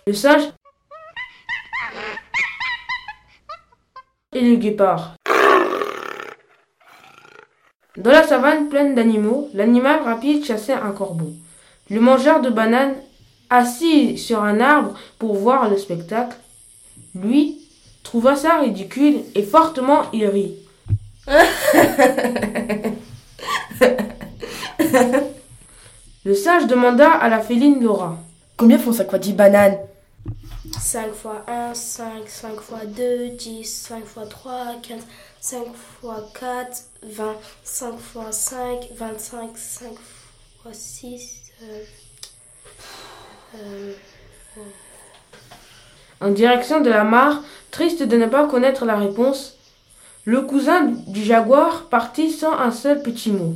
le singe et le guépard. Dans la savane pleine d'animaux, l'animal rapide chassait un corbeau. Le mangeur de bananes, assis sur un arbre pour voir le spectacle, lui, trouva ça ridicule et fortement il rit. Le singe demanda à la féline Laura. Combien font 5 fois 10 bananes? 5 fois 1, 5, 5 fois 2, 10, 5 fois 3, 15, 5 fois 4, 20, 5 fois 5, 25, 5 fois 6... En direction de la mare, triste de ne pas connaître la réponse, le cousin du jaguar partit sans un seul petit mot.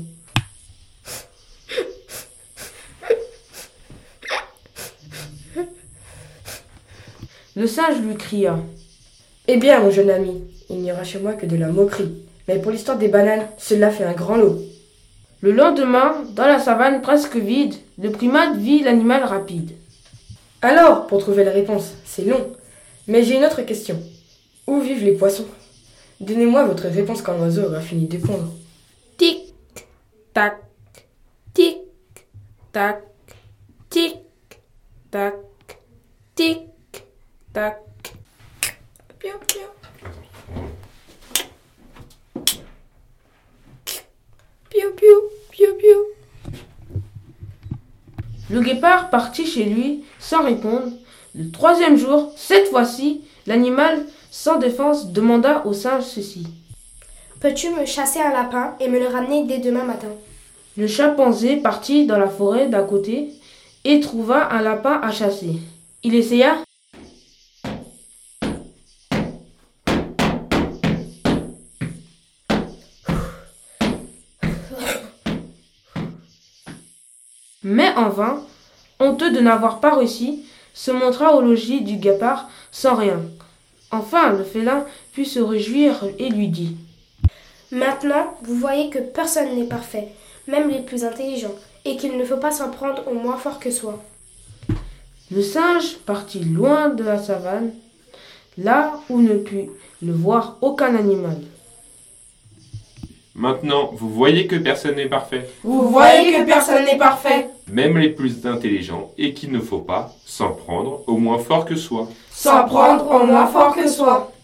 Le singe lui cria. Eh bien, mon jeune ami, il n'y aura chez moi que de la moquerie. Mais pour l'histoire des bananes, cela fait un grand lot. Le lendemain, dans la savane presque vide, le primate vit l'animal rapide. Alors, pour trouver la réponse, c'est long. Mais j'ai une autre question. Où vivent les poissons? Donnez-moi votre réponse quand l'oiseau aura fini de pondre. Tic, tac, tic, tac, tic, tac, tic, tac. Piou, piou. Piou, piou, piou, piou. Le guépard partit chez lui sans répondre. Le 3e jour, cette fois-ci, l'animal, sans défense, demanda au singe ceci. Peux-tu me chasser un lapin et me le ramener dès demain matin? Le chimpanzé partit dans la forêt d'à côté et trouva un lapin à chasser. Il essaya. Mais en vain, honteux de n'avoir pas réussi, se montra au logis du guépard sans rien. Enfin, le félin put se réjouir et lui dit. Maintenant, vous voyez que personne n'est parfait, même les plus intelligents, et qu'il ne faut pas s'en prendre au moins fort que soi. Le singe partit loin de la savane, là où ne put le voir aucun animal. Maintenant, vous voyez que personne n'est parfait. Vous voyez que personne n'est parfait. Même les plus intelligents, et qu'il ne faut pas s'en prendre au moins fort que soi. S'en prendre au moins fort que soi.